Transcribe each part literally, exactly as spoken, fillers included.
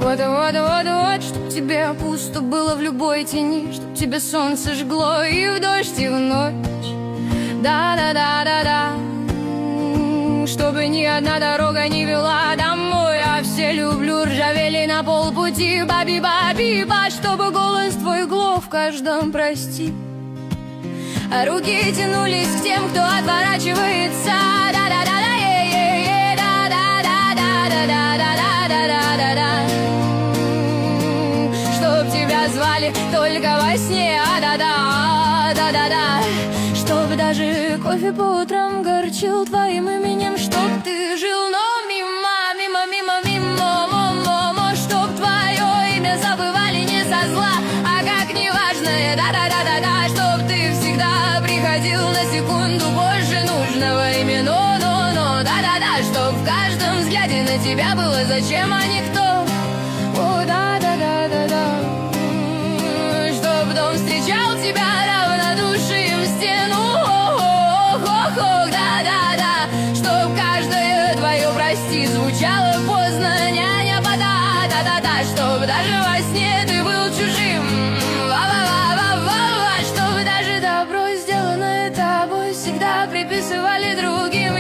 Вот, вот, вот, вот, чтоб тебе пусто было в любой тени, чтоб тебе солнце жгло и в дождь, и в ночь. Да-да-да-да-да. Чтобы ни одна дорога не вела домой, а все люблю ржавели на полпути. Баби-баби-ба, чтобы голос твой глох в каждом прости. А руки тянулись к тем, кто отворачивается. Да-да-да-да, е-е-е, да-да-да-да-да-да-да-да-да-да. Чтоб тебя звали только во сне, а-да-да, да-да-да. Чтоб даже кофе по утрам горчил твоим именем. Чтоб ты жил, но мимо, мимо, мимо, мимо, мо-мо-мо. Чтоб твое имя забывали не со зла, а как неважное, да-да-да-да-да. Чтоб ты всегда приходил на секунду позже нужного имени, но-но-но, да-да-да. Чтоб в каждом взгляде на тебя было зачем, а не кто. О, да-да-да-да-да. Чтоб дом встречал тебя равнодушием в стену. Ох-ох-ох, да-да-да. Чтоб каждое твое прости звучало поздно, няня-пода, да-да-да. Чтоб даже во сне ты был чужим, ва-ва-ва-ва-ва. Чтоб даже добро, сделанное тобой, всегда приписывали другим.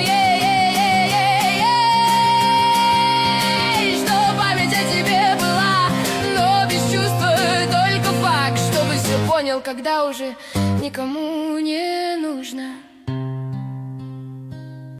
Е-е-е-е-е. Чтоб память о тебе была, но без чувства только факт. Чтобы все понял, когда уже никому не нужно.